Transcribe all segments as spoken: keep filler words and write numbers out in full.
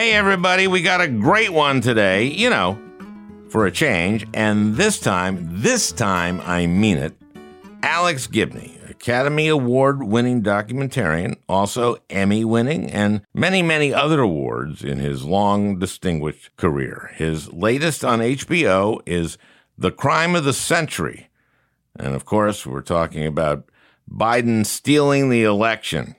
Hey, everybody, we got a great one today, you know, for a change. And this time, this time, I mean it, Alex Gibney, Academy Award-winning documentarian, also Emmy-winning, and many, many other awards in his long, distinguished career. His latest on H B O is The Crime of the Century. And, of course, we're talking about Biden stealing the election.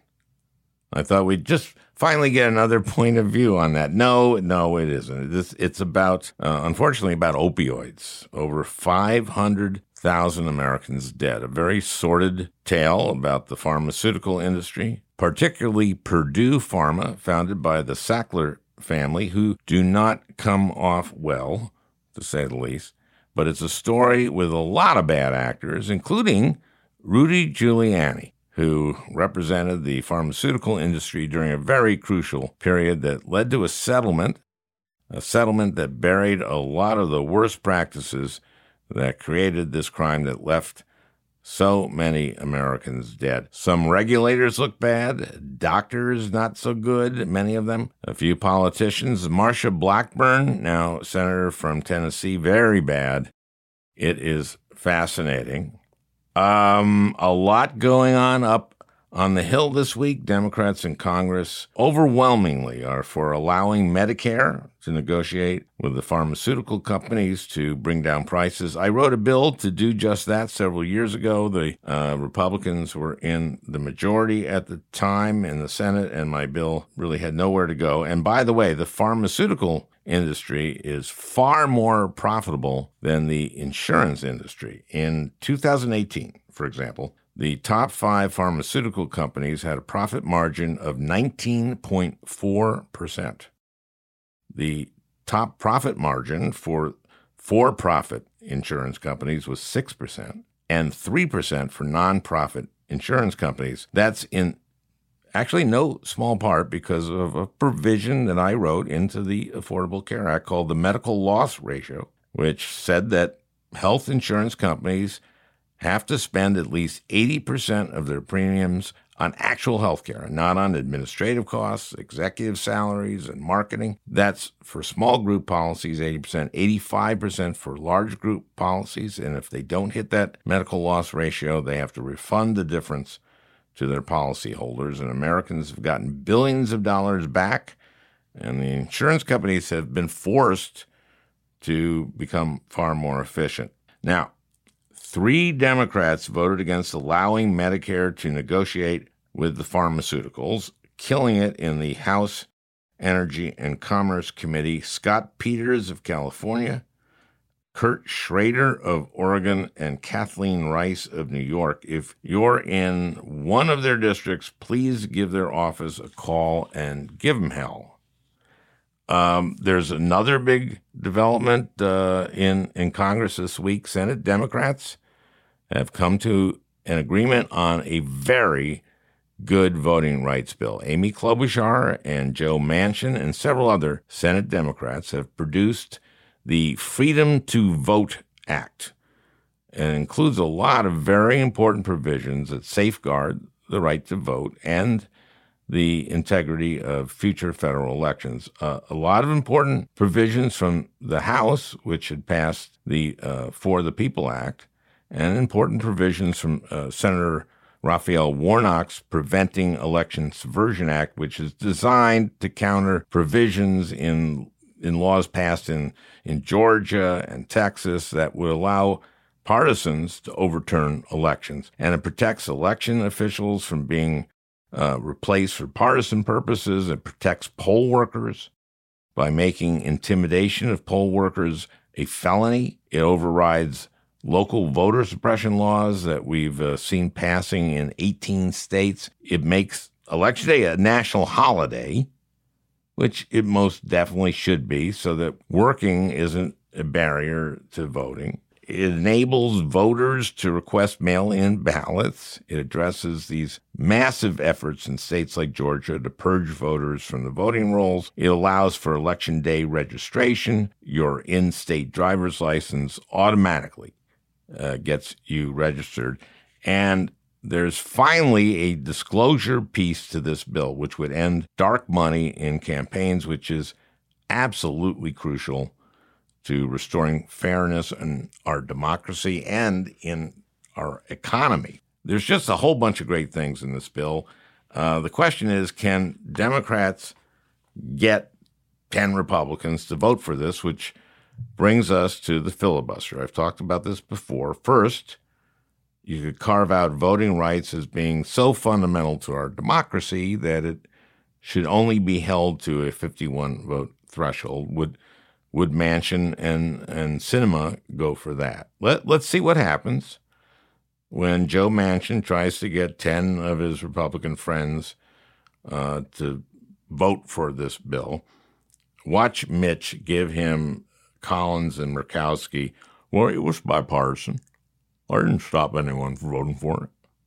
I thought we'd just finally get another point of view on that. No, no, it isn't. It's, it's about, uh, unfortunately, about opioids. Over five hundred thousand Americans dead. A very sordid tale about the pharmaceutical industry, particularly Purdue Pharma, founded by the Sackler family, who do not come off well, to say the least. But it's a story with a lot of bad actors, including Rudy Giuliani, who represented the pharmaceutical industry during a very crucial period that led to a settlement, a settlement that buried a lot of the worst practices that created this crime that left so many Americans dead. Some regulators look bad, doctors not so good, many of them. A few politicians. Marsha Blackburn, now senator from Tennessee, very bad. It is fascinating. Um, a lot going on up on the Hill this week. Democrats in Congress overwhelmingly are for allowing Medicare to negotiate with the pharmaceutical companies to bring down prices. I wrote a bill to do just that several years ago. The uh, Republicans were in the majority at the time in the Senate, and my bill really had nowhere to go. And by the way, the pharmaceutical industry is far more profitable than the insurance industry. In two thousand eighteen, for example, the top five pharmaceutical companies had a profit margin of nineteen point four percent. The top profit margin for for-profit insurance companies was six percent and three percent for non-profit insurance companies. That's in actually no small part because of a provision that I wrote into the Affordable Care Act called the medical loss ratio, which said that health insurance companies have to spend at least eighty percent of their premiums on actual health care, not on administrative costs, executive salaries, and marketing. That's for small group policies, eighty percent, eighty-five percent for large group policies. And if they don't hit that medical loss ratio, they have to refund the difference to their policyholders. And Americans have gotten billions of dollars back, and the insurance companies have been forced to become far more efficient. Now, three Democrats voted against allowing Medicare to negotiate with the pharmaceuticals, killing it in the House Energy and Commerce Committee. Scott Peters of California, Kurt Schrader of Oregon, and Kathleen Rice of New York. If you're in one of their districts, please give their office a call and give them hell. Um, there's another big development uh, in, in Congress this week. Senate Democrats have come to an agreement on a very good voting rights bill. Amy Klobuchar and Joe Manchin and several other Senate Democrats have produced the Freedom to Vote Act, and includes a lot of very important provisions that safeguard the right to vote and the integrity of future federal elections. Uh, a lot of important provisions from the House, which had passed the uh, For the People Act, and important provisions from uh, Senator Raphael Warnock's Preventing Election Subversion Act, which is designed to counter provisions in in laws passed in, in Georgia and Texas that would allow partisans to overturn elections. And it protects election officials from being uh, replaced for partisan purposes. It protects poll workers by making intimidation of poll workers a felony. It overrides local voter suppression laws that we've uh, seen passing in eighteen states. It makes Election Day a national holiday, which it most definitely should be, so that working isn't a barrier to voting. It enables voters to request mail-in ballots. It addresses these massive efforts in states like Georgia to purge voters from the voting rolls. It allows for Election Day registration. Your in-state driver's license automatically uh, gets you registered. And there's finally a disclosure piece to this bill, which would end dark money in campaigns, which is absolutely crucial to restoring fairness in our democracy and in our economy. There's just a whole bunch of great things in this bill. Uh, the question is, can Democrats get ten Republicans to vote for this, which brings us to the filibuster. I've talked about this before. First, you could carve out voting rights as being so fundamental to our democracy that it should only be held to a fifty-one vote threshold. Would would Manchin and, and Sinema go for that? Let, let's see what happens when Joe Manchin tries to get ten of his Republican friends uh, to vote for this bill. Watch Mitch give him Collins and Murkowski. Well, it was bipartisan. I didn't stop anyone from voting for it.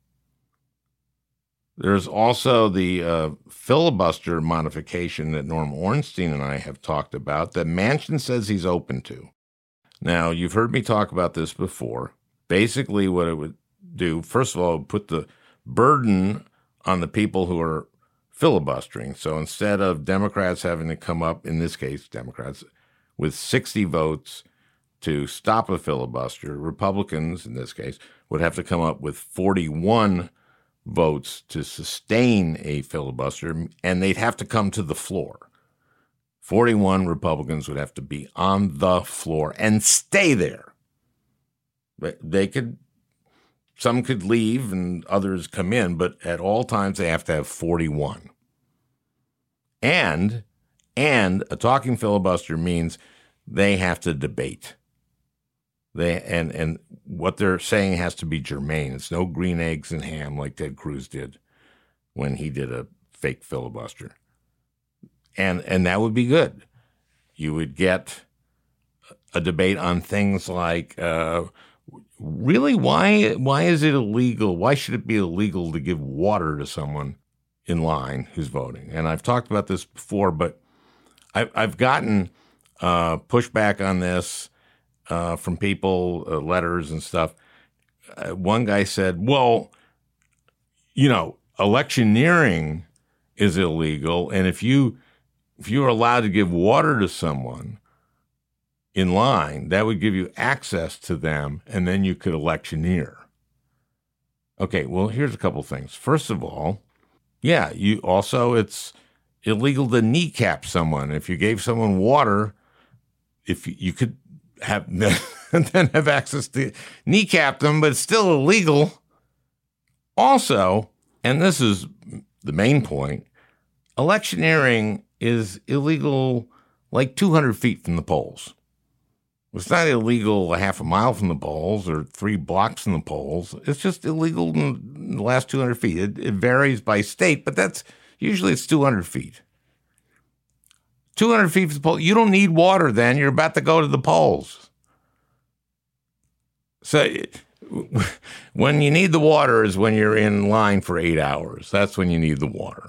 There's also the uh, filibuster modification that Norm Ornstein and I have talked about that Manchin says he's open to. Now, you've heard me talk about this before. Basically, what it would do, first of all, it would put the burden on the people who are filibustering. So instead of Democrats having to come up, in this case, Democrats, with sixty votes to stop a filibuster, Republicans, in this case, would have to come up with forty-one votes to sustain a filibuster, and they'd have to come to the floor. forty-one Republicans would have to be on the floor and stay there. But they could, some could leave and others come in, but at all times they have to have forty-one. And, and a talking filibuster means they have to debate. They and and what they're saying has to be germane. It's no green eggs and ham like Ted Cruz did when he did a fake filibuster. And and that would be good. You would get a debate on things like, uh, really, why why is it illegal? Why should it be illegal to give water to someone in line who's voting? And I've talked about this before, but I've, I've gotten uh, pushback on this uh, from people, uh, letters and stuff. Uh, one guy said, well, you know, electioneering is illegal, and if you if you're allowed to give water to someone in line, that would give you access to them, and then you could electioneer. Okay, well, here's a couple things. First of all, yeah, you also, it's illegal to kneecap someone. If you gave someone water, if you, you could have then have access to kneecap them, but it's still illegal. Also, and this is the main point, electioneering is illegal like two hundred feet from the polls. It's not illegal a half a mile from the polls or three blocks from the polls. It's just illegal in the last two hundred feet. It, it varies by state, but that's usually it's two hundred feet. two hundred feet from the polls. You don't need water then. You're about to go to the polls. So when you need the water is when you're in line for eight hours. That's when you need the water.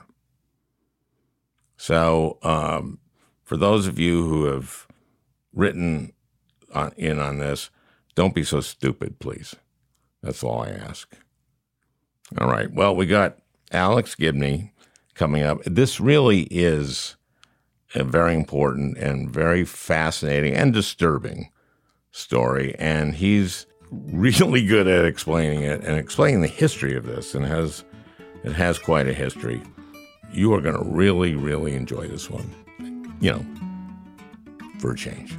So um, for those of you who have written on, in on this, don't be so stupid, please. That's all I ask. All right. Well, we got Alex Gibney coming up. This really is a very important and very fascinating and disturbing story, and he's really good at explaining it and explaining the history of this, and has it has quite a history. You are going to really, really enjoy this one, you know, for a change.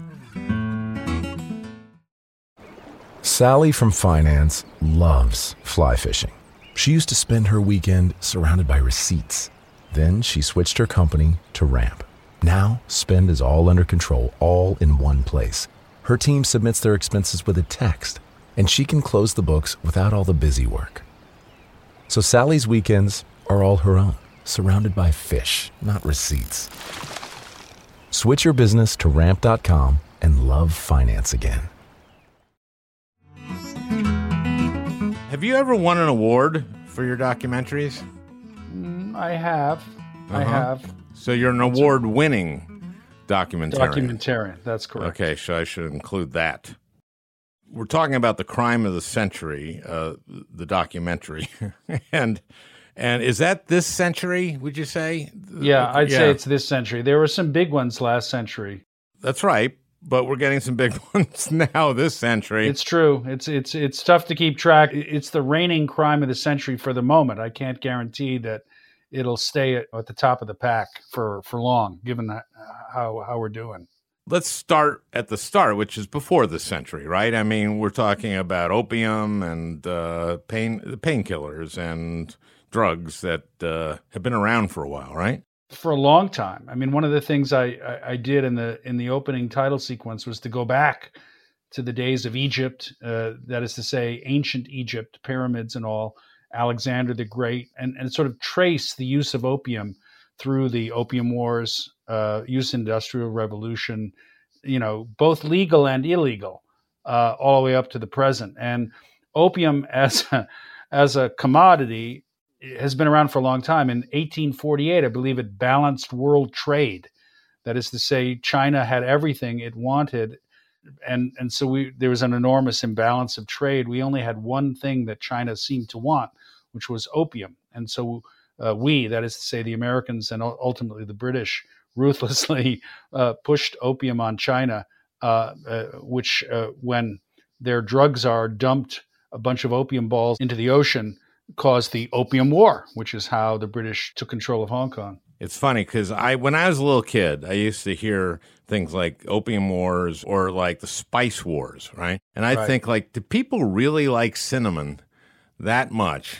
Sally from finance loves fly fishing. She used to spend her weekend surrounded by receipts. Then she switched her company to Ramp. Now, spend is all under control, all in one place. Her team submits their expenses with a text, and she can close the books without all the busy work. So Sally's weekends are all her own, surrounded by fish, not receipts. Switch your business to ramp dot com and love finance again. Have you ever won an award for your documentaries? Mm, I have. Uh-huh. I have. So you're an award-winning documentarian. Documentarian, that's correct. Okay, so I should include that. we're talking about the crime of the century, uh, the documentary, and and is that this century? Would you say? Yeah, I'd yeah. say it's this century. There were some big ones last century. That's right, but we're getting some big ones now this century. It's true. It's it's it's tough to keep track. It's the reigning crime of the century for the moment. I can't guarantee that it'll stay at, at the top of the pack for, for long, given that, uh, how how we're doing. Let's start at the start, which is before this century, right? I mean, we're talking about opium and uh, pain, the painkillers and drugs that uh, have been around for a while, right? For a long time. I mean, one of the things I, I, I did in the in the opening title sequence was to go back to the days of Egypt, uh, that is to say, ancient Egypt, pyramids and all, Alexander the Great, and, and sort of trace the use of opium through the Opium Wars, uh, use Industrial Revolution, you know, both legal and illegal, uh, all the way up to the present. And opium as a, as a commodity has been around for a long time. In eighteen forty-eight, I believe it balanced world trade. That is to say, China had everything it wanted, and and so we there was an enormous imbalance of trade. We only had one thing that China seemed to want, which was opium. And so uh, we, that is to say, the Americans and ultimately the British, ruthlessly uh, pushed opium on China, uh, uh, which uh, when their drugs are dumped a bunch of opium balls into the ocean, caused the Opium War, which is how the British took control of Hong Kong. It's funny because I, when I was a little kid, I used to hear things like Opium Wars or like the Spice Wars, right? And I Right. think, like, do people really like cinnamon that much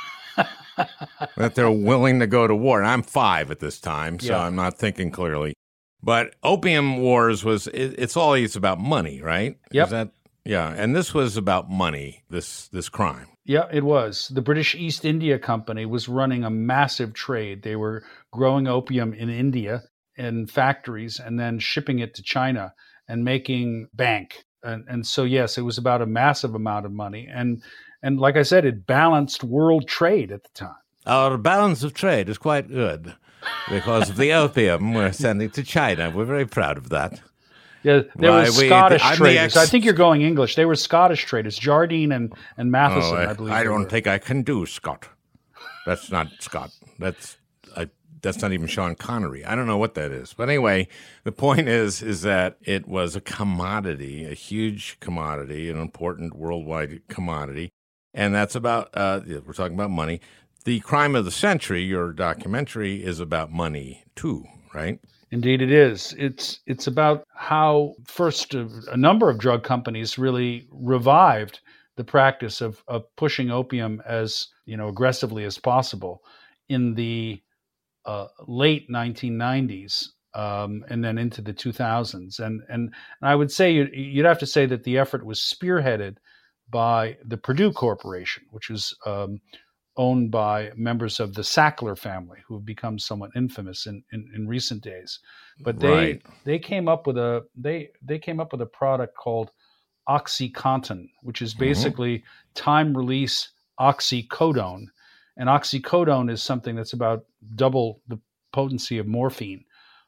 that they're willing to go to war? And I'm five at this time, so Yeah. I'm not thinking clearly. But Opium Wars was, it, it's always about money, right? Yep. Is that, yeah, and this was about money, this this crime. Yeah, it was. The British East India Company was running a massive trade. They were growing opium in India in factories and then shipping it to China and making bank. And, and so, yes, it was about a massive amount of money. And, and like I said, it balanced world trade at the time. Our balance of trade is quite good because of the opium we're sending to China. We're very proud of that. Yeah, there Why, were we- Scottish I'm the traders. ex- I think you're going English. They were Scottish traders, Jardine and, and Matheson, Oh, I believe. I they don't were. think I can do Scott. That's not Scott. That's I, that's not even Sean Connery. I don't know what that is. But anyway, the point is is that it was a commodity, a huge commodity, an important worldwide commodity, and that's about. Uh, we're talking about money. The crime of the century, your documentary, is about money too, right? Indeed, it is. It's it's about how first a, a number of drug companies really revived the practice of of pushing opium as you know aggressively as possible in the uh, late nineteen nineties um, and then into the two thousands. And and, and I would say you'd, you'd have to say that the effort was spearheaded by the Purdue Corporation, which is um, owned by members of the Sackler family, who have become somewhat infamous in, in, in recent days. But they Right. they came up with a they they came up with a product called OxyContin, which is basically time release oxycodone. And oxycodone is something that's about double the potency of morphine.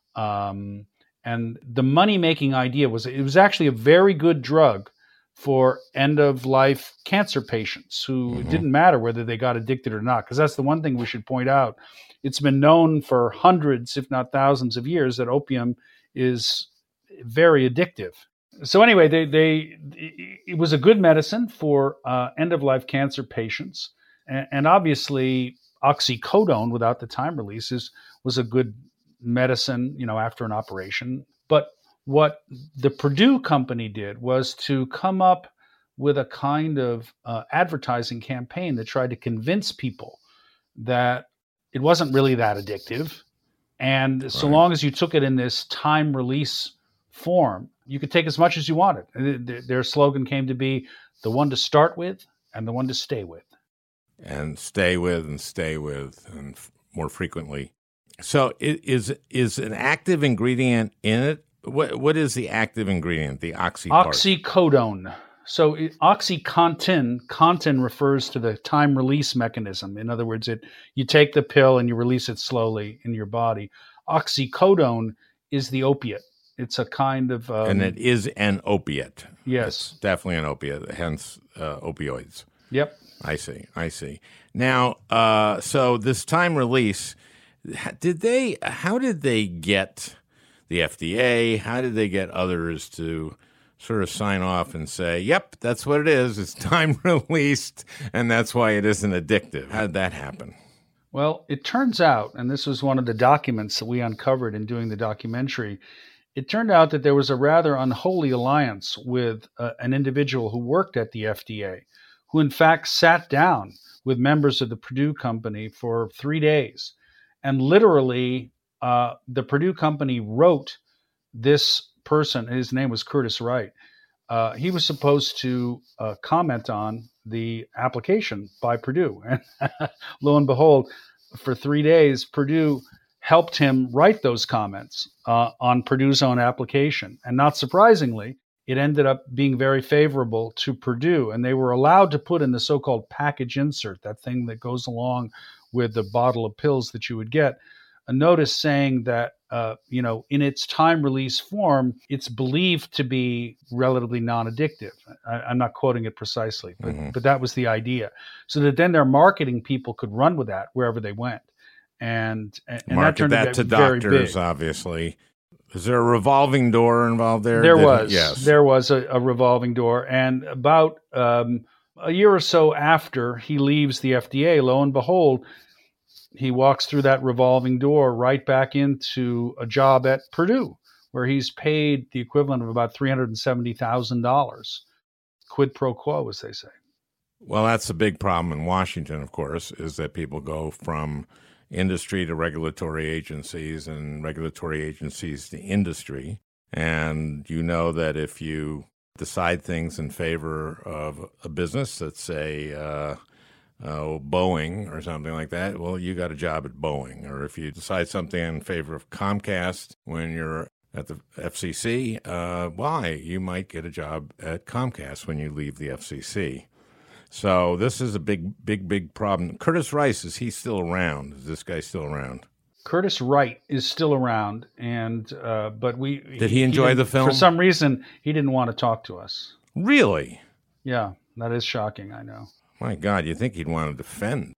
Um, and the money making idea was it was actually a very good drug for end of life cancer patients who it didn't matter whether they got addicted or not. Because that's the one thing we should point out. It's been known for hundreds, if not thousands of years that opium is very addictive. So anyway, they, they it was a good medicine for uh, end of life cancer patients. And, and obviously oxycodone without the time releases was a good medicine, you know, after an operation. But what the Purdue company did was to come up with a kind of uh, advertising campaign that tried to convince people that it wasn't really that addictive. And so Right. long as you took it in this time release form, you could take as much as you wanted. And th- Their slogan came to be the one to start with and the one to stay with. And stay with and stay with and f- more frequently. So it is is an active ingredient in it? What What is the active ingredient, the oxy part? Oxycodone. So it- OxyContin, contin refers to the time release mechanism. In other words, it you take the pill and you release it slowly in your body. Oxycodone is the opiate. it's a kind of um, and it is an opiate. Yes, it's definitely an opiate. Hence, uh, opioids. Yep. I see. I see. Now, uh, so this time release, did they? How did they get the F D A? How did they get others to sort of sign off and say, "Yep, that's what it is. It's time released, and that's why it isn't addictive"? How did that happen? Well, it turns out, and this was one of the documents that we uncovered in doing the documentary, it turned out that there was a rather unholy alliance with uh, an individual who worked at the F D A, who in fact sat down with members of the Purdue Company for three days. And literally, uh, the Purdue Company wrote this person, his name was Curtis Wright. Uh, he was supposed to uh, comment on the application by Purdue. And lo and behold, for three days, Purdue helped him write those comments uh, on Purdue's own application. And not surprisingly, it ended up being very favorable to Purdue. And they were allowed to put in the so-called package insert, that thing that goes along with the bottle of pills that you would get, a notice saying that, uh, you know, in its time release form, it's believed to be relatively non-addictive. I, I'm not quoting it precisely, but, mm-hmm. but that was the idea. So that then their marketing people could run with that wherever they went. And, and, and market that, that to doctors, obviously. Is there a revolving door involved there? There Did was. It, yes. There was a, a revolving door. And about um, a year or so after he leaves the F D A, lo and behold, he walks through that revolving door right back into a job at Purdue, where he's paid the equivalent of about three hundred seventy thousand dollars. Quid pro quo, as they say. Well, that's a big problem in Washington, of course, is that people go from industry to regulatory agencies and regulatory agencies to industry. And you know that if you decide things in favor of a business, let's say uh, uh, Boeing or something like that, well, you got a job at Boeing. Or if you decide something in favor of Comcast when you're at the F C C, uh, why? You might get a job at Comcast when you leave the F C C. So this is a big, big, big problem. Curtis Rice, is he still around? Is this guy still around? Curtis Wright is still around, and uh, but we did he enjoy he the film? For some reason, he didn't want to talk to us. Really? Yeah, that is shocking. I know. My God, you think he'd want to defend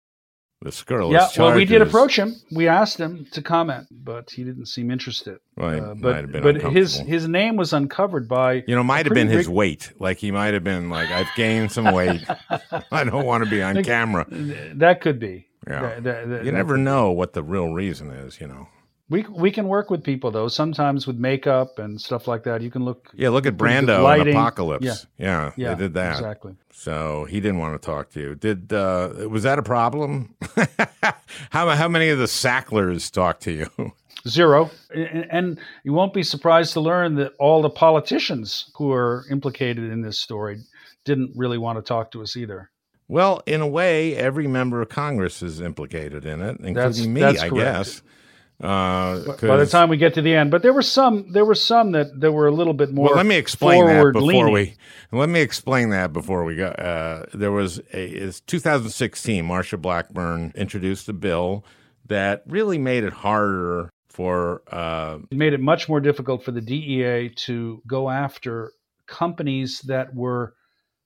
the scurrilous yeah, charges? Well, we did approach him. We asked him to comment, but he didn't seem interested. Right, uh, might but have been but his his name was uncovered by you know might have been his rig- weight. Like he might have been like, I've gained some weight. I don't want to be on camera. That could be. Yeah, that, that, that, you never know what the real reason is. You know. We we can work with people though. Sometimes with makeup and stuff like that, you can look. Yeah, look at Brando in Apocalypse. Yeah. Yeah, yeah, they did that exactly. So he didn't want to talk to you. Did uh, was that a problem? how how many of the Sacklers talked to you? Zero, and, and you won't be surprised to learn that all the politicians who are implicated in this story didn't really want to talk to us either. Well, in a way, every member of Congress is implicated in it, including that's, me, that's I correct. guess. Uh, By the time we get to the end, but there were some, there were some that, that were a little bit more. Well, let me explain that before leaning. we. Let me explain that before we go. Uh, there was a it's two thousand sixteen. Marsha Blackburn introduced a bill that really made it harder for. Uh, it made it much more difficult for the D E A to go after companies that were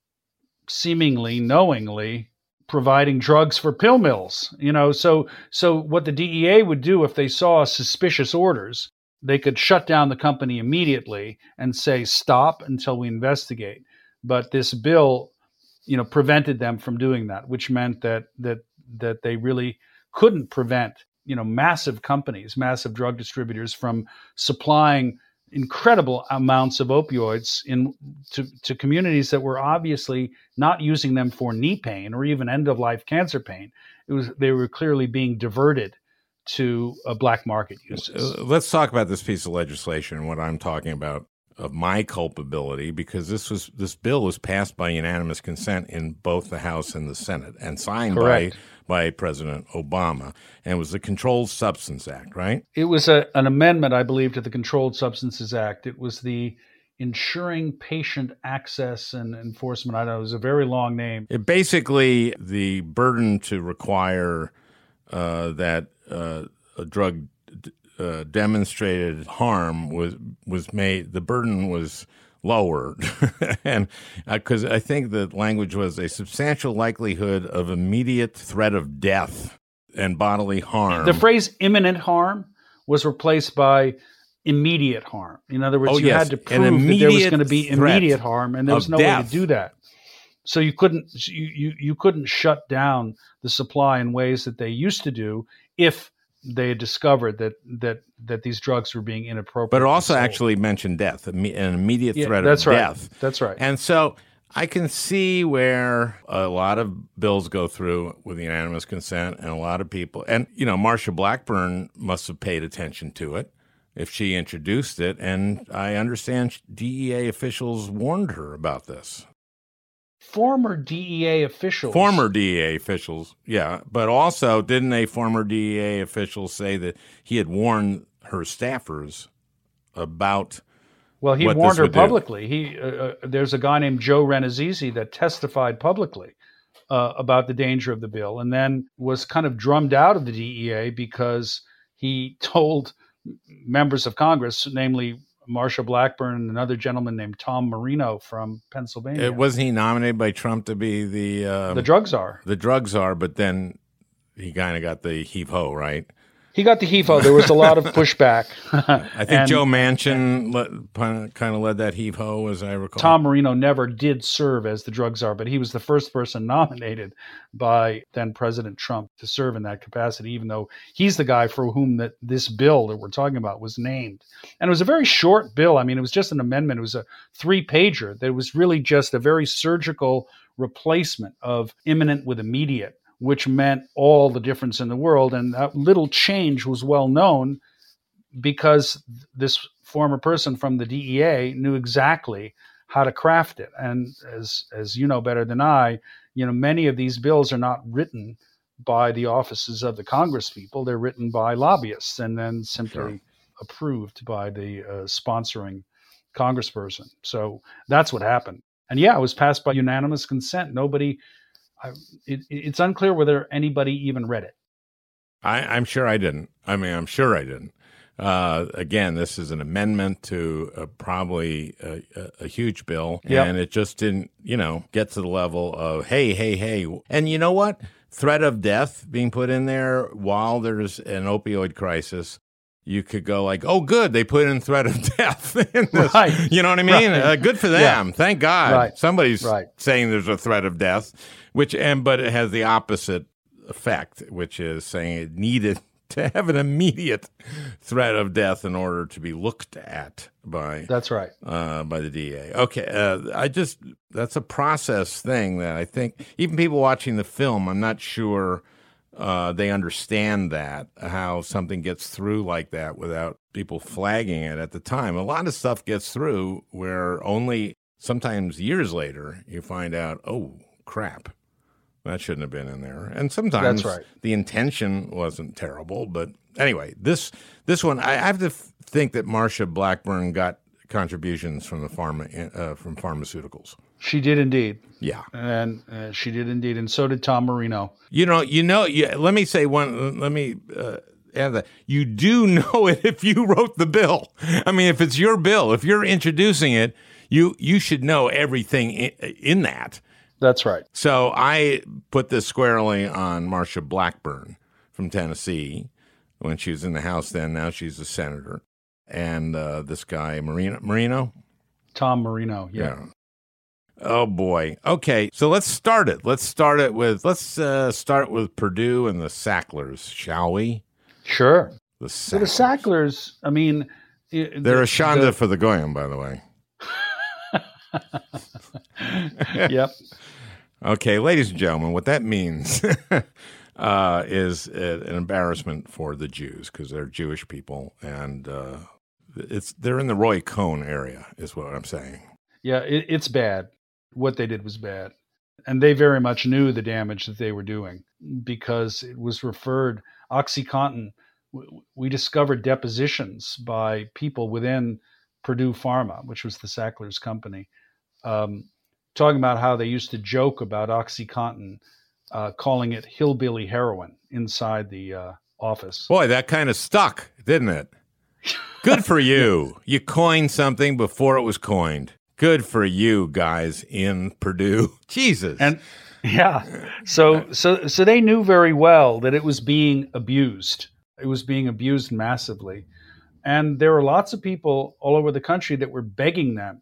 seemingly, knowingly providing drugs for pill mills, you know, so so what the D E A would do if they saw suspicious orders, they could shut down the company immediately and say stop until we investigate. But this bill, you know, prevented them from doing that, which meant that that that they really couldn't prevent, you know, massive companies, massive drug distributors from supplying incredible amounts of opioids in to, to communities that were obviously not using them for knee pain or even end-of-life cancer pain. It was they were clearly being diverted to a black market uses. Uh, let's talk about this piece of legislation and what I'm talking about of my culpability, because this was this bill was passed by unanimous consent in both the House and the Senate and signed Correct. by by President Obama, and it was the Controlled Substance Act, right? It was a, an amendment, I believe, to the Controlled Substances Act. It was the Ensuring Patient Access and Enforcement. I know it was a very long name. It basically, the burden to require uh, that uh, a drug uh, demonstrated harm was was made, the burden was lowered. And because uh, I think the language was a substantial likelihood of immediate threat of death and bodily harm. The phrase imminent harm was replaced by immediate harm. In other words, oh, you yes. had to prove that there was going to be immediate harm, and there was no death. way to do that. So you couldn't you, you you couldn't shut down the supply in ways that they used to do if they had discovered that that that these drugs were being inappropriate. But it also sold. actually mentioned death, an immediate Yeah, threat that's of right. death. That's right. And so I can see where a lot of bills go through with unanimous consent, and a lot of people, and you know, Marsha Blackburn must have paid attention to it if she introduced it, and I understand D E A officials warned her about this. Former D E A officials. Former D E A officials, yeah. But also, didn't a former D E A official say that he had warned her staffers about Well, he what warned this her would do? publicly. He uh, uh, there's a guy named Joe Renazizi that testified publicly uh, about the danger of the bill, and then was kind of drummed out of the D E A because he told members of Congress, namely Marsha Blackburn and another gentleman named Tom Marino from Pennsylvania. It, wasn't he nominated by Trump to be the um, the drug czar. the drug czar? But then he kind of got the heave ho, right? He got the heave ho. There was a lot of pushback. I think And Joe Manchin le- kind of led that heave ho, as I recall. Tom Marino never did serve as the drug czar, but he was the first person nominated by then President Trump to serve in that capacity, even though he's the guy for whom that this bill that we're talking about was named. And it was a very short bill. I mean, it was just an amendment. It was a three-pager. That was really just a very surgical replacement of imminent with immediate, which meant all the difference in the world. And that little change was well known because this former person from the D E A knew exactly how to craft it. And as as you know better than I, you know, many of these bills are not written by the offices of the Congress people. They're written by lobbyists and then simply Sure. approved by the uh, sponsoring congressperson. So that's what happened. And yeah, it was passed by unanimous consent. Nobody I, it, it's unclear whether anybody even read it. I, I'm sure I didn't. I mean, I'm sure I didn't. Uh, again, this is an amendment to uh, probably a, a, a huge bill, Yep. and it just didn't, you know, get to the level of, hey, hey, hey. And you know what? Threat of death being put in there while there's an opioid crisis. You could go like, oh, good, they put in threat of death. in this. Right. You know what I mean? Right. Uh, good for them. Yeah. Thank God. Right. Somebody's Right. saying there's a threat of death, which and but it has the opposite effect, which is saying it needed to have an immediate threat of death in order to be looked at by That's right. uh, by the D A. Okay, uh, I just that's a process thing that I think even people watching the film, I'm not sure uh, they understand that how something gets through like that without people flagging it at the time. A lot of stuff gets through where only sometimes years later you find out, oh crap. That shouldn't have been in there. And sometimes That's right. the intention wasn't terrible. But anyway, this this one, I have to f- think that Marsha Blackburn got contributions from the pharma uh, from pharmaceuticals. She did indeed. Yeah. And uh, she did indeed. And so did Tom Marino. You know, you know, you, let me say one, let me uh, add that. You do know it if you wrote the bill. I mean, if it's your bill, if you're introducing it, you you should know everything in, in that. That's right. So I put this squarely on Marsha Blackburn from Tennessee when she was in the House then. Now she's a senator. And uh, this guy, Marino, Marino? Tom Marino. Yeah. Yeah. Oh, boy. Okay, so let's start it. Let's start it with, let's uh, start with Purdue and the Sacklers, shall we? Sure. The So the Sacklers. Sacklers, I mean. They're the, a Shonda the- for the Goyim, by the way. Yep. Okay, ladies and gentlemen, what that means uh, is uh, an embarrassment for the Jews because they're Jewish people, and uh, it's they're in the Roy Cohn area, is what I'm saying. Yeah, it, it's bad. What they did was bad. And they very much knew the damage that they were doing because it was referred, OxyContin, w- we discovered depositions by people within Purdue Pharma, which was the Sacklers company, um, talking about how they used to joke about OxyContin, uh, calling it hillbilly heroin inside the uh, office. Boy, that kind of stuck, didn't it? Good for you. You coined something before it was coined. Good for you guys in Purdue. Jesus. And yeah, so so so they knew very well that it was being abused. It was being abused massively. And there were lots of people all over the country that were begging them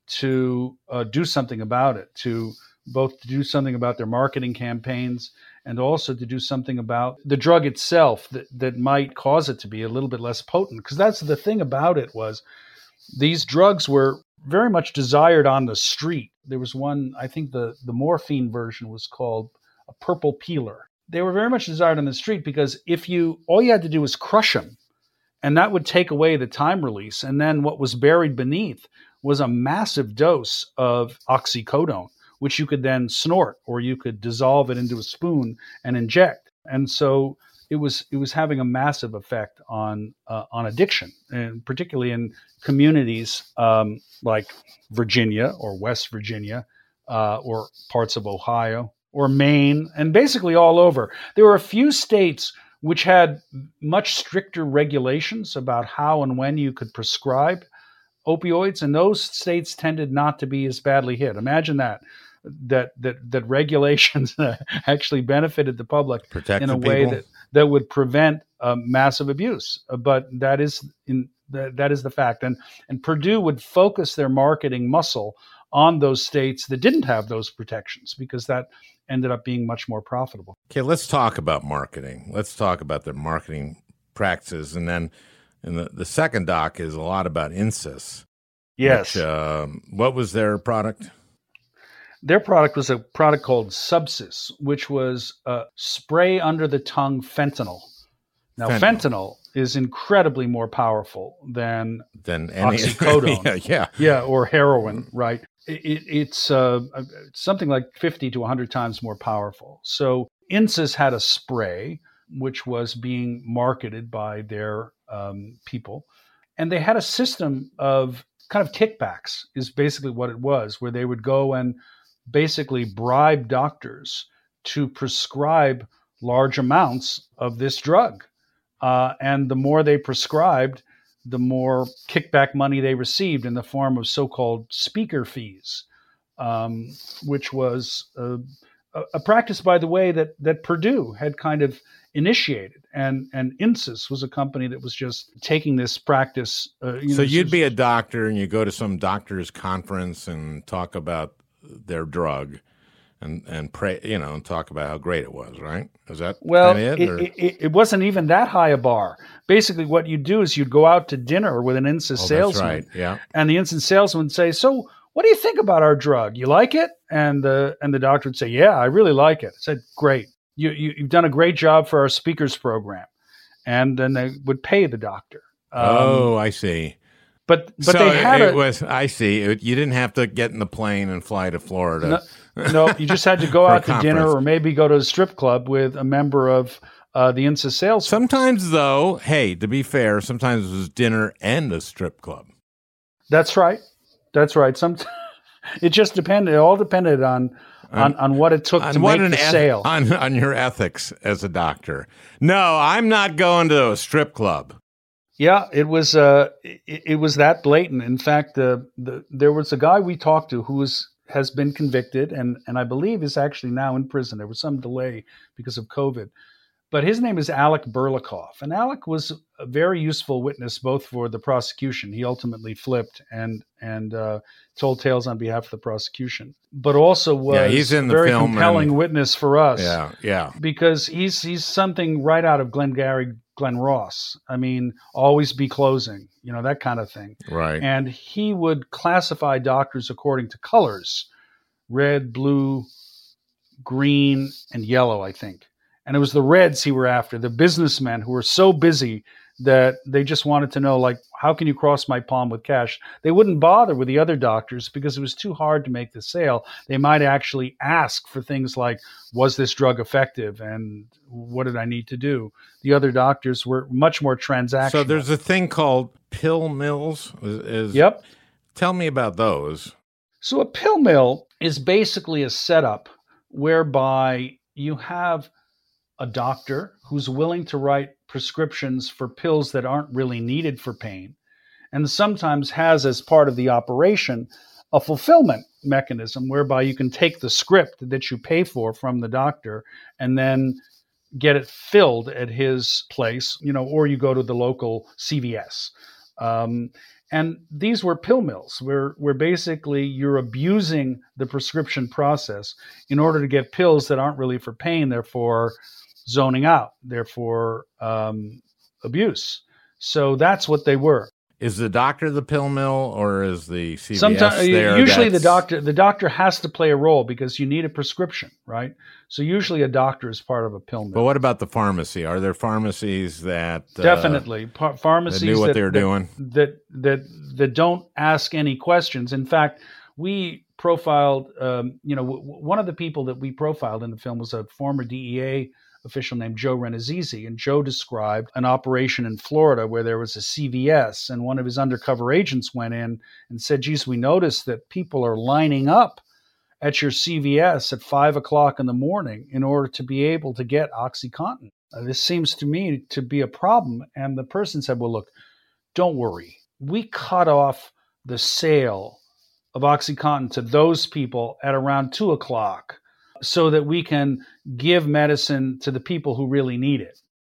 to uh, do something about it, to both to do something about their marketing campaigns and also to do something about the drug itself that, that might cause it to be a little bit less potent. Because that's the thing about it was these drugs were very much desired on the street. There was one, I think the, the morphine version was called a purple peeler. They were very much desired on the street because if you, all you had to do was crush them, and that would take away the time release. And then what was buried beneath was a massive dose of oxycodone, which you could then snort, or you could dissolve it into a spoon and inject. And so it was it was having a massive effect on uh, on addiction, and particularly in communities um, like Virginia or West Virginia uh, or parts of Ohio or Maine, and basically all over. There were a few states which had much stricter regulations about how and when you could prescribe opioids, and those states tended not to be as badly hit. Imagine that. That that that regulations actually benefited the public Protect in the a way people. that, that would prevent um, massive abuse. Uh, but that is in that, that is the fact. And and Purdue would focus their marketing muscle on those states that didn't have those protections because that ended up being much more profitable. Okay, let's talk about marketing. Let's talk about their marketing practices, and then and the, the second doc is a lot about Insys. Yes. Which, um, what was their product? Their product was a product called Subsys, which was a spray under the tongue fentanyl. Now, fentanyl, fentanyl is incredibly more powerful than, than any, oxycodone. yeah, yeah. Yeah, or heroin, right? It, it, it's uh, something like fifty to one hundred times more powerful. So Insys had a spray, which was being marketed by their um, people. And they had a system of kind of kickbacks is basically what it was, where they would go and basically bribe doctors to prescribe large amounts of this drug. Uh, and the more they prescribed, the more kickback money they received in the form of so-called speaker fees, um, which was a, a practice, by the way, that that Purdue had kind of initiated. And and Insys was a company that was just taking this practice. Uh, you so know, you'd be a doctor and you go to some doctor's conference and talk about their drug and, and pray, you know, and talk about how great it was, right? Is that well, kind of it, it, it, it wasn't even that high a bar. Basically, what you'd do is you'd go out to dinner with an Insys oh, salesman. That's right. Yeah. And the Insys salesman would say, so what do you think about our drug? You like it? And the and the doctor would say, yeah, I really like it. I said, great. You, you, you've done a great job for our speakers program. And then they would pay the doctor. Um, oh, I see. But but so they had it a, was. I see. It, you didn't have to get in the plane and fly to Florida. No, no you just had to go For a out to dinner conference. or maybe go to a strip club with a member of uh, the Insys sales. Sometimes, though, hey, to be fair, sometimes it was dinner and a strip club. That's right. That's right. Some it just depended. It all depended on on, on what it took On to what make an the eth- sale. on on your ethics as a doctor. No, I'm not going to a strip club. Yeah, it was uh, it, it was that blatant. In fact, uh, the, there was a guy we talked to who was, has been convicted and, and I believe is actually now in prison. There was some delay because of COVID. But his name is Alec Berlikoff. And Alec was a very useful witness both for the prosecution. He ultimately flipped and and uh, told tales on behalf of the prosecution. But also was Yeah, he's in a the very film compelling and- witness for us. Yeah, yeah. Because he's he's something right out of Glengarry Glen Ross. I mean, always be closing, you know, that kind of thing. Right. And he would classify doctors according to colors, red, blue, green, and yellow, I think. And it was the reds he were after, the businessmen who were so busy that they just wanted to know, like, how can you cross my palm with cash? They wouldn't bother with the other doctors because it was too hard to make the sale. They might actually ask for things like, was this drug effective? And what did I need to do? The other doctors were much more transactional. So there's a thing called pill mills. Is, is- Yep. Tell me about those. So a pill mill is basically a setup whereby you have a doctor who's willing to write prescriptions for pills that aren't really needed for pain, and sometimes has as part of the operation a fulfillment mechanism whereby you can take the script that you pay for from the doctor and then get it filled at his place, you know, or you go to the local C V S. Um, and these were pill mills where, where basically you're abusing the prescription process in order to get pills that aren't really for pain, therefore zoning out, therefore um, abuse. So that's what they were. Is the doctor the pill mill, or is the C V S Sometimes, there? usually that's... the doctor the doctor has to play a role because you need a prescription, right? So usually a doctor is part of a pill mill. But what about the pharmacy? Are there pharmacies that uh, definitely pa- pharmacies that knew what that, they were that, doing? That that that don't ask any questions. In fact, we profiled, um, you know, w- one of the people that we profiled in the film was a former D E A official named Joe Renazizi, and Joe described an operation in Florida where there was a C V S, and one of his undercover agents went in and said, geez, we noticed that people are lining up at your C V S at five o'clock in the morning in order to be able to get OxyContin. Uh, this seems to me to be a problem. And the person said, well, look, don't worry. We cut off the sale of OxyContin to those people at around two o'clock. So that we can give medicine to the people who really need it.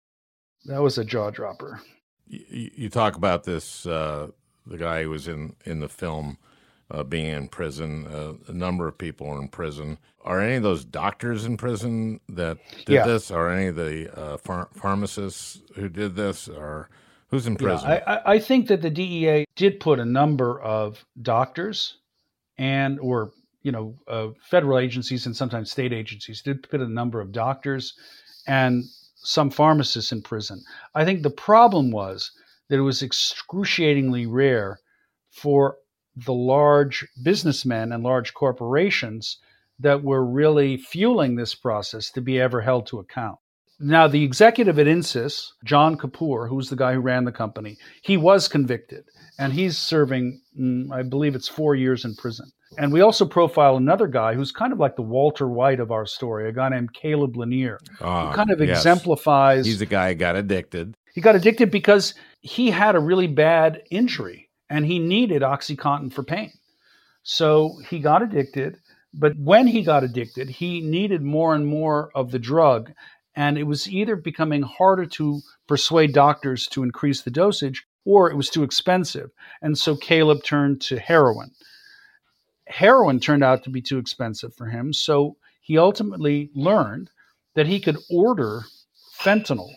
That was a jaw dropper. You, you talk about this, uh, the guy who was in, in the film uh, being in prison. Uh, a number of people are in prison. Are any of those doctors in prison that did yeah. this? Are any of the uh, phar- pharmacists who did this? Or who's in prison? Yeah, I, I think that the D E A did put a number of doctors and or you know, uh, federal agencies and sometimes state agencies did put a number of doctors and some pharmacists in prison. I think the problem was that it was excruciatingly rare for the large businessmen and large corporations that were really fueling this process to be ever held to account. Now, the executive at Insys, John Kapoor, who was the guy who ran the company, he was convicted, and he's serving, mm, I believe it's four years in prison. And we also profile another guy who's kind of like the Walter White of our story, a guy named Caleb Lanier, uh, who kind of yes. exemplifies. He's the guy who got addicted. He got addicted because he had a really bad injury and he needed OxyContin for pain. So he got addicted, but when he got addicted, he needed more and more of the drug. And it was either becoming harder to persuade doctors to increase the dosage, or it was too expensive. And so Caleb turned to heroin. Heroin turned out to be too expensive for him, so he ultimately learned that he could order fentanyl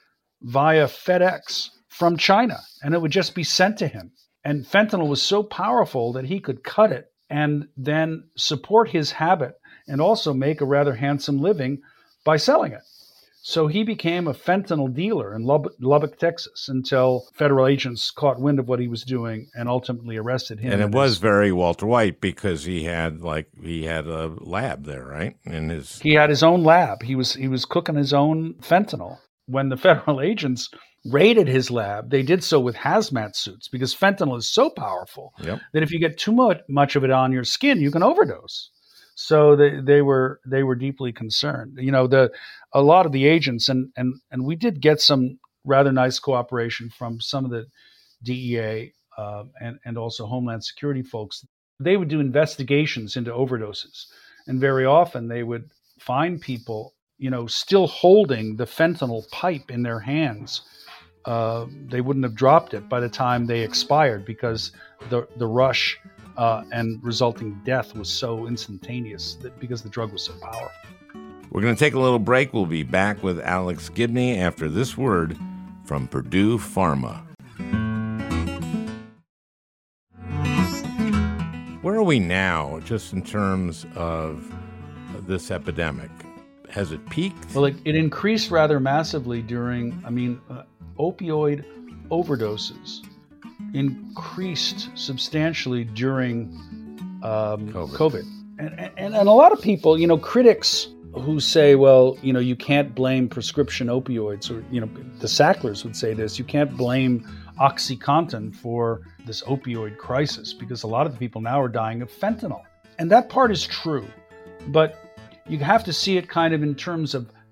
via FedEx from China, and it would just be sent to him. And fentanyl was so powerful that he could cut it and then support his habit and also make a rather handsome living by selling it. So he became a fentanyl dealer in Lubbock, Lubbock, Texas, until federal agents caught wind of what he was doing and ultimately arrested him. And it was very Walter White because he had like he had a lab there, right? In his he had his own lab. He was he was cooking his own fentanyl. When the federal agents raided his lab, they did so with hazmat suits because fentanyl is so powerful yep. that if you get too much much of it on your skin, you can overdose. So they, they were they were deeply concerned. You know, the a lot of the agents and and and we did get some rather nice cooperation from some of the D E A uh, and and also Homeland Security folks. They would do investigations into overdoses, and very often they would find people, you know, still holding the fentanyl pipe in their hands. Uh, they wouldn't have dropped it by the time they expired because the the rush. Uh, and resulting death was so instantaneous that because the drug was so powerful. We're going to take a little break. We'll be back with Alex Gibney after this word from Purdue Pharma. Where are we now, just in terms of this epidemic? Has it peaked? Well, it, it increased rather massively during, I mean, uh, opioid overdoses increased substantially during um, COVID. COVID. And, and, and a lot of people, you know, critics who say, well, you know, you can't blame prescription opioids, or, you know, the Sacklers would say this, you can't blame OxyContin for this opioid crisis because a lot of the people now are dying of fentanyl. And that part is true, but you have to see it kind of in terms of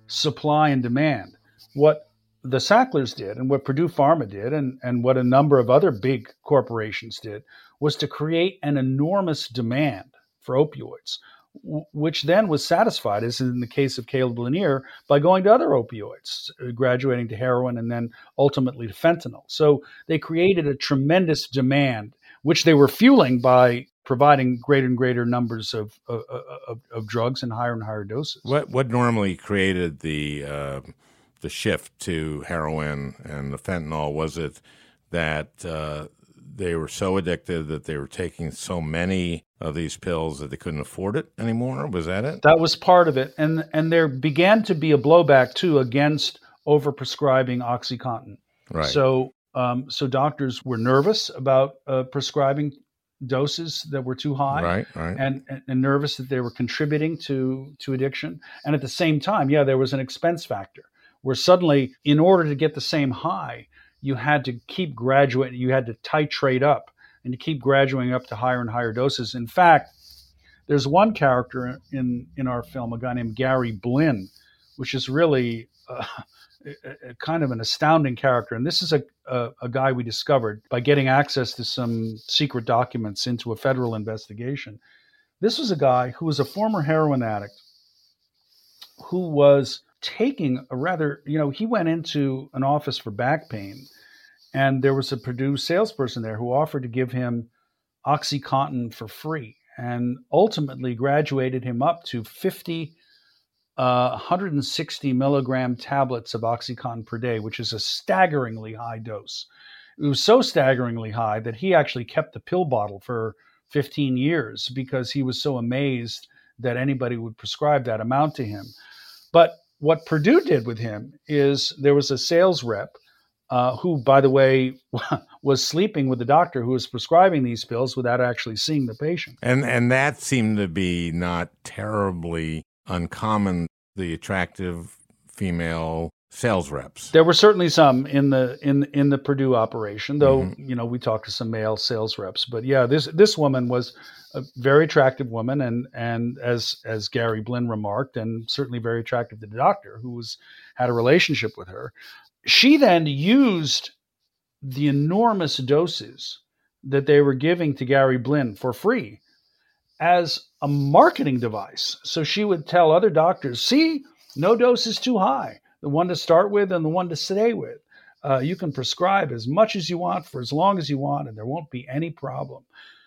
supply and demand. What the Sacklers did and what Purdue Pharma did and, and what a number of other big corporations did was to create an enormous demand for opioids, w- which then was satisfied, as in the case of Caleb Lanier, by going to other opioids, graduating to heroin and then ultimately to fentanyl. So they created a tremendous demand, which they were fueling by providing greater and greater numbers of, of, of, of drugs and higher and higher doses. What what normally created the uh, the shift to heroin and the fentanyl? Was it that uh, they were so addicted that they were taking so many of these pills that they couldn't afford it anymore? Was that it? That was part of it. And and there began to be a blowback, too, against overprescribing OxyContin. Right. So, um, so doctors were nervous about uh, prescribing doses that were too high, right, right. And, and and nervous that they were contributing to to addiction. And at the same time, yeah, there was an expense factor where suddenly, in order to get the same high, you had to keep graduating, you had to titrate up and to keep graduating up to higher and higher doses. In fact, there's one character in in our film, a guy named Gary Blinn, which is really uh, a, a kind of an astounding character. And this is a, a, a guy we discovered by getting access to some secret documents into a federal investigation. This was a guy who was a former heroin addict who was taking a rather, you know, he went into an office for back pain, and there was a Purdue salesperson there who offered to give him OxyContin for free, and ultimately graduated him up to fifty Uh, one hundred sixty milligram tablets of OxyContin per day, which is a staggeringly high dose. It was so staggeringly high that he actually kept the pill bottle for fifteen years because he was so amazed that anybody would prescribe that amount to him. But what Purdue did with him is there was a sales rep uh, who, by the way, was sleeping with the doctor who was prescribing these pills without actually seeing the patient. And and that seemed to be not terribly uncommon, the attractive female sales reps. There were certainly some in the in in the Purdue operation, though. Mm-hmm. You know, we talked to some male sales reps, but yeah, this this woman was a very attractive woman, and and as as Gary Blinn remarked, and certainly very attractive to the doctor who was had a relationship with her. She then used the enormous doses that they were giving to Gary Blinn for free as a marketing device. So she would tell other doctors, see, no dose is too high. The one to start with and the one to stay with. Uh, you can prescribe as much as you want for as long as you want, and there won't be any problem.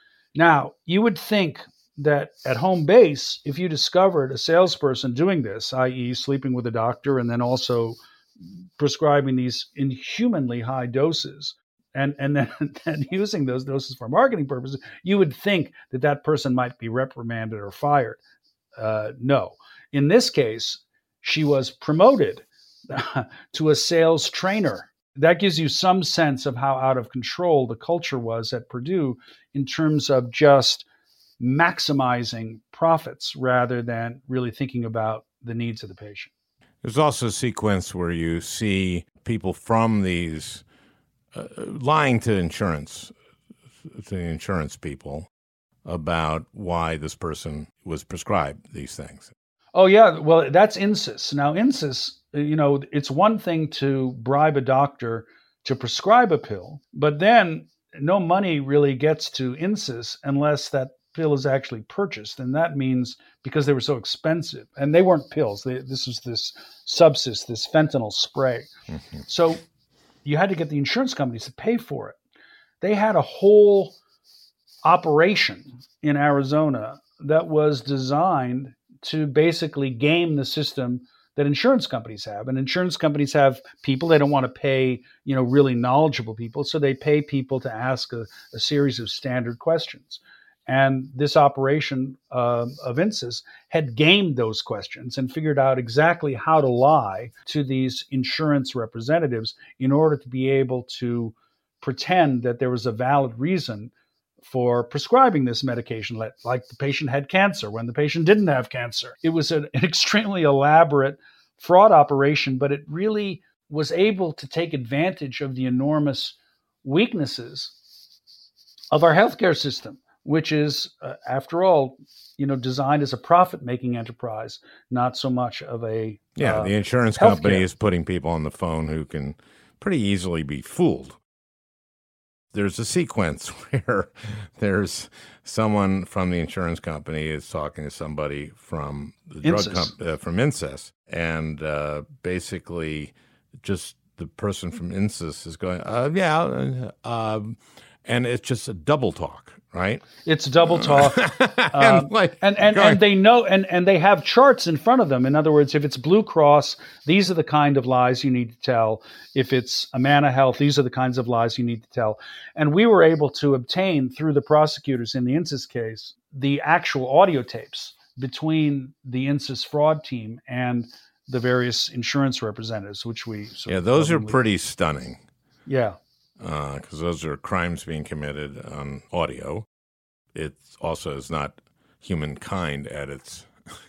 Now, you would think that at home base, if you discovered a salesperson doing this, that is sleeping with a doctor and then also prescribing these inhumanly high doses, and and then, then using those doses for marketing purposes, you would think that that person might be reprimanded or fired. Uh, no. In this case, she was promoted to a sales trainer. That gives you some sense of how out of control the culture was at Purdue in terms of just maximizing profits rather than really thinking about the needs of the patient. There's also a sequence where you see people from these uh, lying to insurance, to the insurance people about why this person was prescribed these things. Oh, yeah. Well, that's I N S I S. Now, I N S I S, you know, it's one thing to bribe a doctor to prescribe a pill, but then no money really gets to I N S I S unless that pill is actually purchased. And that means because they were so expensive, and they weren't pills. They, this was this Subsys, this fentanyl spray. Mm-hmm. So you had to get the insurance companies to pay for it. They had a whole operation in Arizona that was designed to basically game the system that insurance companies have. And insurance companies have people, they don't want to pay, you know, really knowledgeable people. So they pay people to ask a, a series of standard questions. And this operation uh, of I N S I S had gamed those questions and figured out exactly how to lie to these insurance representatives in order to be able to pretend that there was a valid reason for prescribing this medication, like the patient had cancer when the patient didn't have cancer. It was an, an extremely elaborate fraud operation, but it really was able to take advantage of the enormous weaknesses of our healthcare system, which is, uh, after all, you know, designed as a profit-making enterprise, not so much of a Yeah, uh, the insurance healthcare. company is putting people on the phone who can pretty easily be fooled. There's a sequence where there's someone from the insurance company is talking to somebody from the drug Insys. com- uh, from Insys, and uh, basically just the person from Insys is going, uh, yeah, uh, um, and it's just a double talk, right? It's double talk, and, um, like, and and, going, and they know, and, and they have charts in front of them. In other words, if it's Blue Cross, these are the kind of lies you need to tell. If it's Amana Health, these are the kinds of lies you need to tell. And we were able to obtain through the prosecutors in the Insys case the actual audio tapes between the Insys fraud team and the various insurance representatives, which we sort yeah, of those are lovingly- pretty stunning. yeah. Because uh, those are crimes being committed on audio. It also is not humankind at its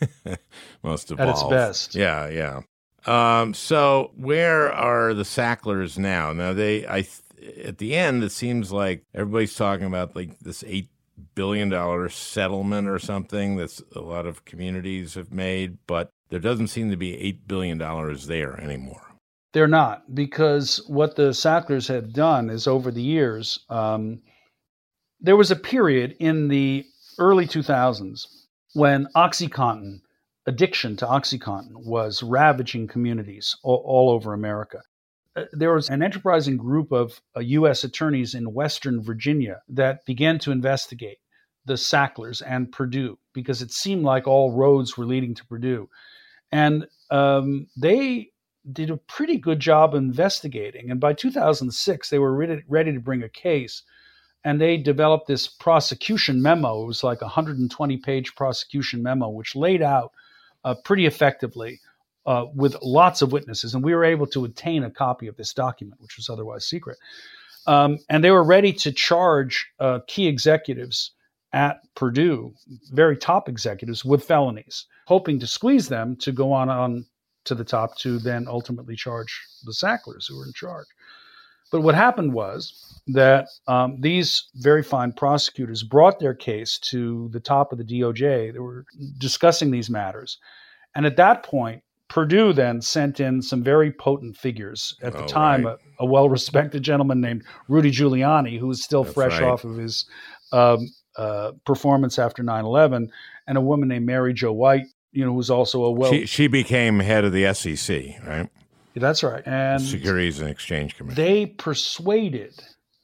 most evolved. At its best. Yeah, yeah. Um, so where are the Sacklers now? Now they, I, at the end, it seems like everybody's talking about like this eight billion dollars settlement or something that's a lot of communities have made, but there doesn't seem to be eight billion dollars there anymore. They're not, because what the Sacklers had done is over the years, um, there was a period in the early two thousands when OxyContin, addiction to OxyContin, was ravaging communities all, all over America. Uh, there was an enterprising group of uh, U S attorneys in Western Virginia that began to investigate the Sacklers and Purdue, because it seemed like all roads were leading to Purdue. And um, they did a pretty good job investigating. And by two thousand six, they were ready, ready to bring a case. And they developed this prosecution memo. It was like a one hundred twenty page prosecution memo, which laid out uh, pretty effectively uh, with lots of witnesses. And we were able to obtain a copy of this document, which was otherwise secret. Um, and they were ready to charge uh, key executives at Purdue, very top executives, with felonies, hoping to squeeze them to go on, on to the top to then ultimately charge the Sacklers who were in charge. But what happened was that um, these very fine prosecutors brought their case to the top of the D O J. They were discussing these matters. And at that point, Purdue then sent in some very potent figures. At the Oh, time, right. a, a well-respected gentleman named Rudy Giuliani, who was still That's fresh right. off of his um, uh, performance after nine eleven, and a woman named Mary Jo White, you know, who's also a well. She, she became head of the S E C, right? That's right. And Securities and Exchange Commission. they persuaded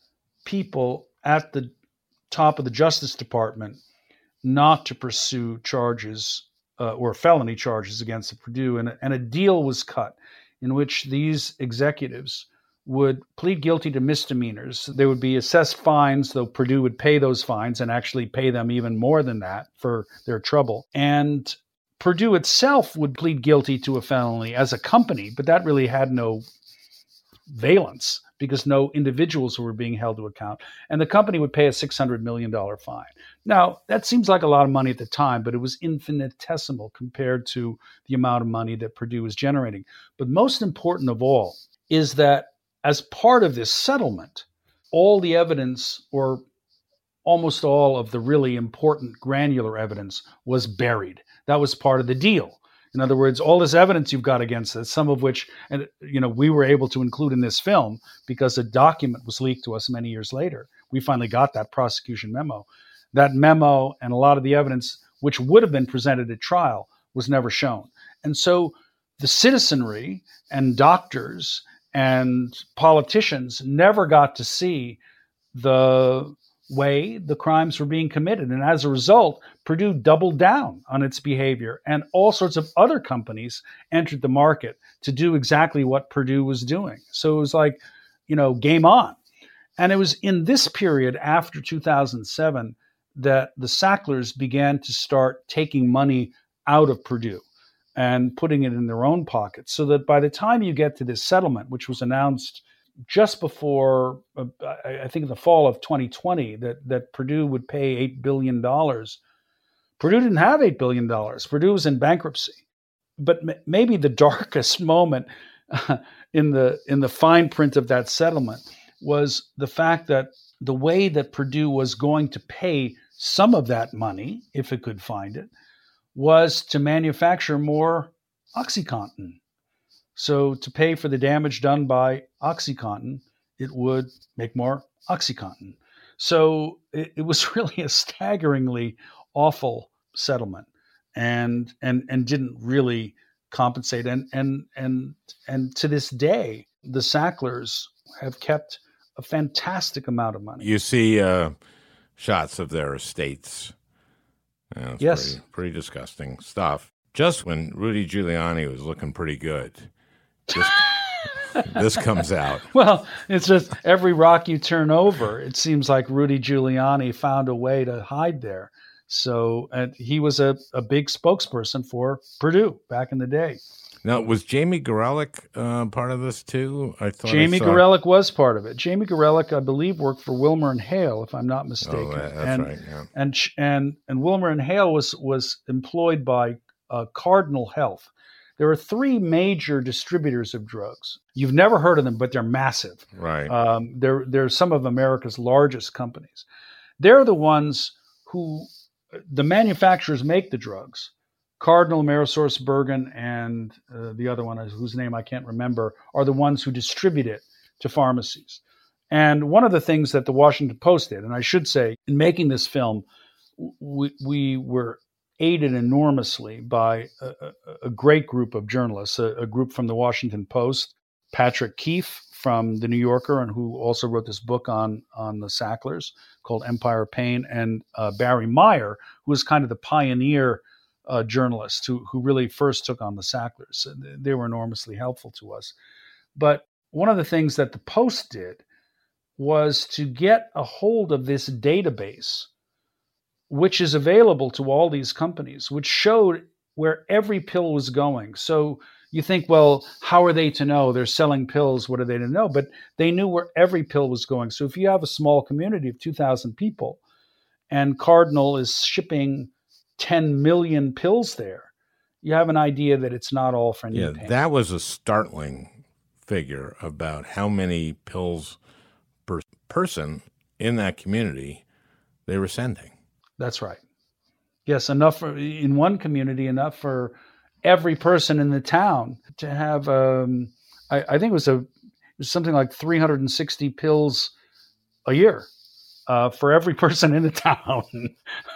people at the top of the Justice Department not to pursue charges uh, or felony charges against Purdue. And, and a deal was cut in which these executives would plead guilty to misdemeanors. They would be assessed fines, though Purdue would pay those fines and actually pay them even more than that for their trouble. And Purdue itself would plead guilty to a felony as a company, but that really had no valence because no individuals were being held to account. And the company would pay a six hundred million dollars fine. Now, that seems like a lot of money at the time, but it was infinitesimal compared to the amount of money that Purdue was generating. But most important of all is that as part of this settlement, all the evidence, or almost all of the really important granular evidence, was buried. That was part of the deal. In other words, all this evidence you've got against us, some of which, and you know, we were able to include in this film because a document was leaked to us many years later. We finally got that prosecution memo. That memo and a lot of the evidence, which would have been presented at trial, was never shown. And so the citizenry and doctors and politicians never got to see the way the crimes were being committed. And as a result, Purdue doubled down on its behavior, and all sorts of other companies entered the market to do exactly what Purdue was doing. So it was like, you know, game on. And it was in this period after two thousand seven that the Sacklers began to start taking money out of Purdue and putting it in their own pockets, so that by the time you get to this settlement, which was announced just before, uh, I think in the fall of twenty twenty, that, that Purdue would pay eight billion dollars. Purdue didn't have eight billion dollars. Purdue was in bankruptcy. But m- maybe the darkest moment uh, in the in the fine print of that settlement was the fact that the way that Purdue was going to pay some of that money, if it could find it, was to manufacture more OxyContin. So to pay for the damage done by OxyContin, it would make more OxyContin. So it, it was really a staggeringly awful settlement, and and and didn't really compensate. And and and and to this day, the Sacklers have kept a fantastic amount of money. You see uh, shots of their estates. Yeah, it's yes, pretty, pretty disgusting stuff. Just when Rudy Giuliani was looking pretty good, this, this comes out. Well, it's just every rock you turn over, it seems like Rudy Giuliani found a way to hide there. So and he was a, a big spokesperson for Purdue back in the day. Now, was Jamie Gorelick uh, part of this too? I thought Jamie I saw... Gorelick was part of it. Jamie Gorelick, I believe, worked for Wilmer and Hale, if I'm not mistaken. Oh, that's and, right. Yeah. And and and Wilmer and Hale was was employed by uh, Cardinal Health. There are three major distributors of drugs. You've never heard of them, but they're massive. Right. Um, they're they're some of America's largest companies. They're the ones who the manufacturers make the drugs. Cardinal, AmerisourceBergen, and uh, the other one, whose name I can't remember, are the ones who distribute it to pharmacies. And one of the things that the Washington Post did, and I should say, in making this film, we, we were aided enormously by a, a, a great group of journalists, a, a group from the Washington Post, Patrick Keefe from the New Yorker, and who also wrote this book on, on the Sacklers called Empire of Pain, and uh, Barry Meyer, who was kind of the pioneer Uh, journalists who who really first took on the Sacklers. They were enormously helpful to us. But one of the things that the Post did was to get a hold of this database, which is available to all these companies, which showed where every pill was going. So you think, well, how are they to know? They're selling pills. What are they to know? But they knew where every pill was going. So if you have a small community of two thousand people and Cardinal is shipping ten million pills there, you have an idea that it's not all for knee yeah, pain. That was a startling figure about how many pills per person in that community they were sending. That's right. Yes, enough for, in one community, enough for every person in the town to have, um, I, I think it was, a, it was something like three hundred sixty pills a year uh, for every person in the town.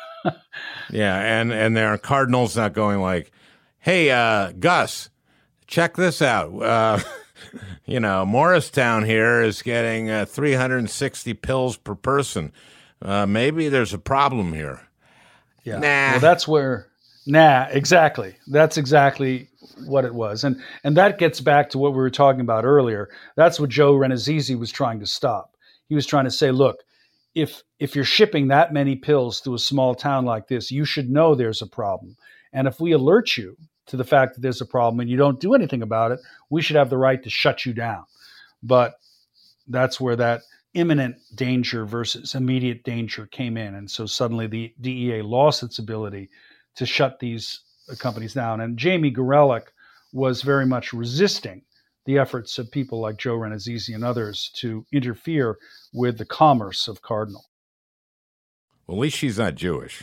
Yeah, and, and there are Cardinals not going like, hey, uh, Gus, check this out. Uh, you know, Morristown here is getting uh, three hundred sixty pills per person. Uh, maybe there's a problem here. Yeah. Nah. Well, that's where, nah, exactly. That's exactly what it was. And and that gets back to what we were talking about earlier. That's what Joe Renazizi was trying to stop. He was trying to say, look, if if you're shipping that many pills to a small town like this, you should know there's a problem. And if we alert you to the fact that there's a problem and you don't do anything about it, we should have the right to shut you down. But that's where that imminent danger versus immediate danger came in. And so suddenly the D E A lost its ability to shut these companies down. And Jamie Gorelick was very much resisting the efforts of people like Joe Renazizi and others to interfere with the commerce of Cardinal. Well, at least she's not Jewish.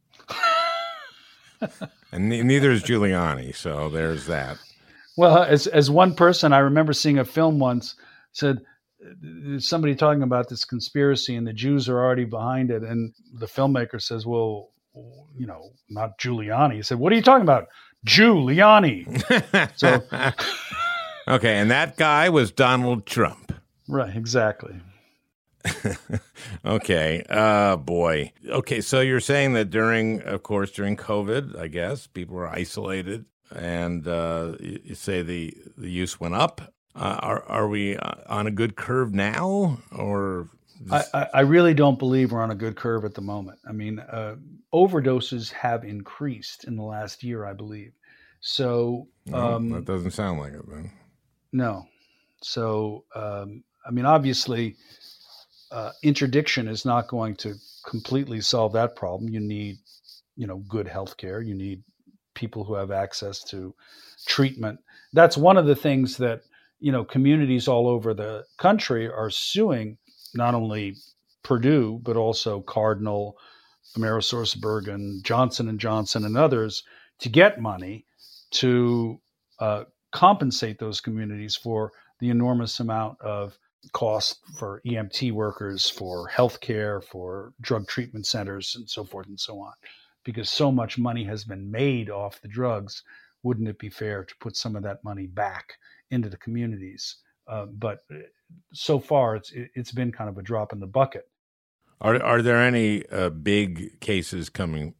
And neither is Giuliani, so there's that. Well, as as one person, I remember seeing a film once, said, somebody talking about this conspiracy and the Jews are already behind it. And the filmmaker says, well, you know, not Giuliani. He said, what are you talking about? Giuliani. So, okay, and that guy was Donald Trump. Right, exactly. Okay, uh, boy. Okay, so you're saying that during, of course, during COVID, I guess, people were isolated, and uh, you, you say the, the use went up. Uh, are are we on a good curve now, or? I, I really don't believe we're on a good curve at the moment. I mean, uh, overdoses have increased in the last year, I believe. So um, no, that doesn't sound like it, then. No. So um, I mean, obviously, uh, interdiction is not going to completely solve that problem. You need, you know, good healthcare. You need people who have access to treatment. That's one of the things that, you know, communities all over the country are suing not only Purdue, but also Cardinal, AmerisourceBergen, Johnson and Johnson, and others to get money to uh, compensate those communities for the enormous amount of cost for E M T workers, for healthcare, for drug treatment centers, and so forth and so on. Because so much money has been made off the drugs, wouldn't it be fair to put some of that money back into the communities? Uh, but so far, it's it's been kind of a drop in the bucket. Are are there any uh, big cases coming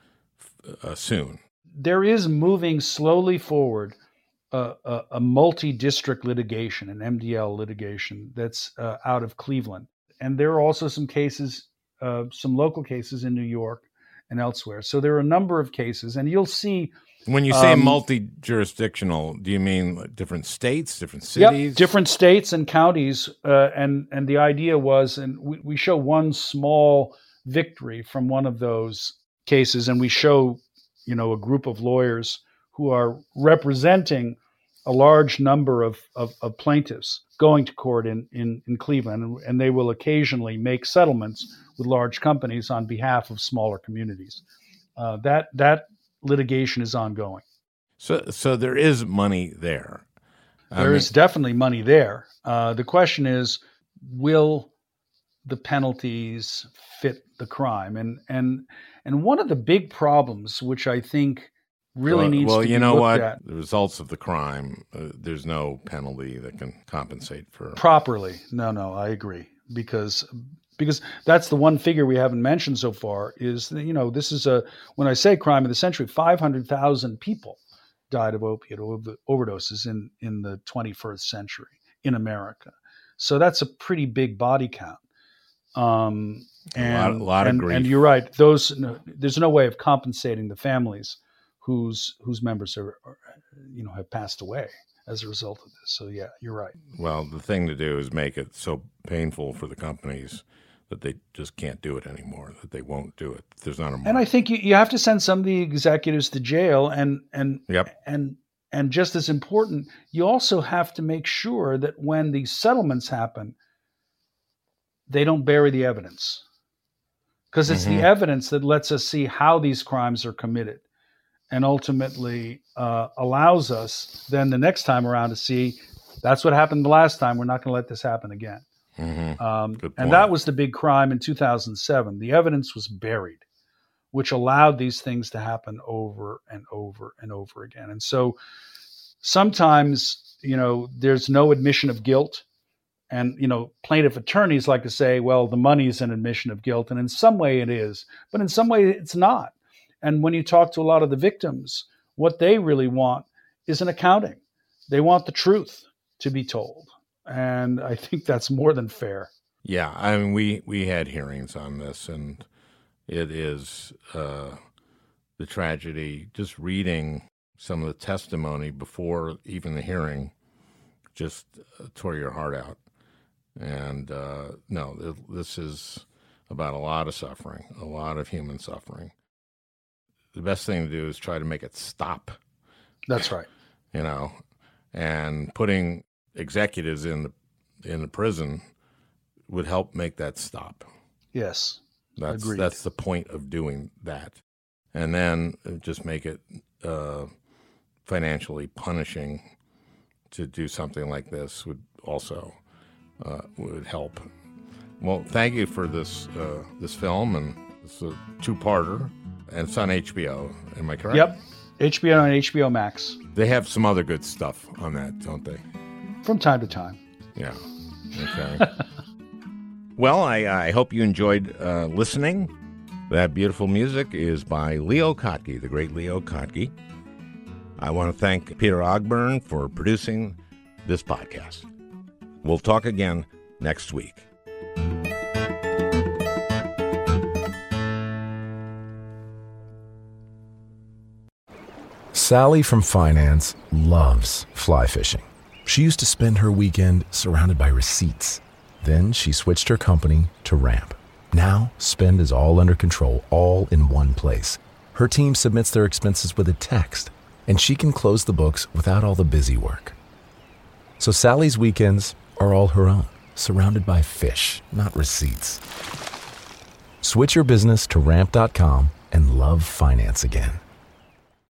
uh, soon? There is moving slowly forward uh, a, a multi-district litigation, an M D L litigation that's uh, out of Cleveland. And there are also some cases, uh, some local cases in New York and elsewhere. So there are a number of cases, and you'll see. When you say um, multi-jurisdictional, do you mean different states, different cities? Yep, different states and counties. Uh, and, and the idea was, and we, we show one small victory from one of those cases, and we show, you know, a group of lawyers who are representing a large number of, of, of plaintiffs going to court in, in, in Cleveland, and, and they will occasionally make settlements with large companies on behalf of smaller communities. Uh, that that litigation is ongoing. So, so there is money there. I There mean, is definitely money there. Uh, the question is, will the penalties fit the crime? And and and one of the big problems, which I think really well, needs well, to be you know looked what? at The results of the crime, uh, there's no penalty that can compensate for. properly. No, no, I agree, because because that's the one figure we haven't mentioned so far. Is that, you know, this is a when I say crime of the century, five hundred thousand people died of opiate over- overdoses in in the twenty-first century in America. So that's a pretty big body count. Um, and, A lot- lot of and, grief. and you're right. Those no, there's no way of compensating the families whose whose members are, are, you know, have passed away as a result of this. So yeah, you're right. Well, the thing to do is make it so painful for the companies that they just can't do it anymore, that they won't do it. There's not a And I think you, you have to send some of the executives to jail, and and Yep. and and just as important, you also have to make sure that when these settlements happen, they don't bury the evidence, because it's Mhm. the evidence that lets us see how these crimes are committed, and ultimately uh, allows us then the next time around to see that's what happened the last time. We're not going to let this happen again. Mhm. Um, Good and point. that was the big crime in two thousand seven. The evidence was buried, which allowed these things to happen over and over and over again. And so sometimes, you know, there's no admission of guilt. And, you know, plaintiff attorneys like to say, well, the money is an admission of guilt. And in some way it is, but in some way it's not. And when you talk to a lot of the victims, what they really want is an accounting. They want the truth to be told. And I think that's more than fair. Yeah, I mean, we, we had hearings on this, and it is uh, the tragedy. Just reading some of the testimony before even the hearing just uh, tore your heart out. And uh, no, th- this is about a lot of suffering, a lot of human suffering. The best thing to do is try to make it stop, That's right. you know, and putting executives in the in the prison would help make that stop. Yes. That's Agreed. that's the point of doing that, and then just make it uh, financially punishing to do something like this would also uh, would help. Well, thank you for this uh, this film, and it's a two-parter, and it's on H B O. Am I correct? Yep. H B O and H B O Max They have some other good stuff on that, don't they? from time to time. Yeah. Okay. Well, I, I hope you enjoyed uh, listening. That beautiful music is by Leo Kottke, the great Leo Kottke. I want to thank Peter Ogburn for producing this podcast. We'll talk again next week. Sally from finance loves fly fishing. She used to spend her weekend surrounded by receipts. Then she switched her company to Ramp. Now, spend is all under control, all in one place. Her team submits their expenses with a text, and she can close the books without all the busy work. So Sally's weekends are all her own, surrounded by fish, not receipts. Switch your business to ramp dot com and love finance again.